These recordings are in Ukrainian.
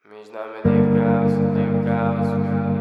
Між нами deep house, deep house.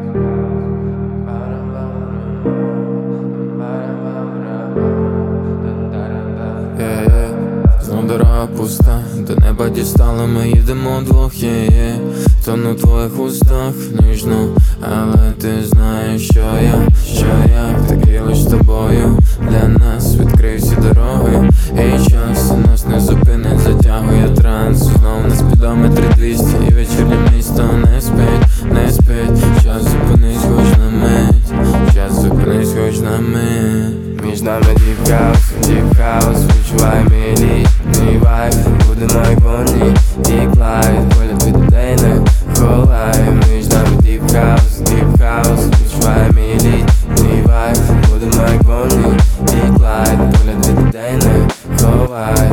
Знов дорога пуста, до неба дістала, ми їдемо вдвох, тону в твоїх устах ніжно, але ти знаєш, що я такий лиш з тобою. Для нас відкрив всі дороги, і час нас не зупинить, затягує транс. Знов на спідометрі 200, і вечірнє місто не спить. Час зупинись хоч на мить, час зупинись хоч на мить. Між нами deep house, відчувай мій літній вайб. Будемо як Бонні і Клайд, погляд від людей не ховай. Між нами deep house, відчувай мій літній вайб. Будемо як Бонні і Клайд, погляд від людей не ховай.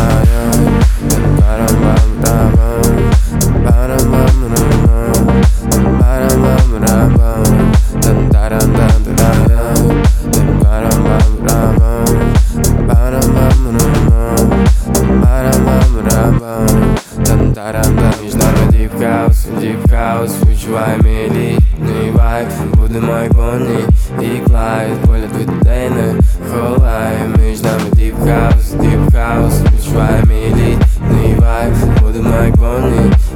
Між нами deep house, відчувай мій літній вайб. Будемо як Бонні і Клайд, погляд від людей не ховай. Між нами deep house, відчувай мій літній вайб. Будемо як Бонні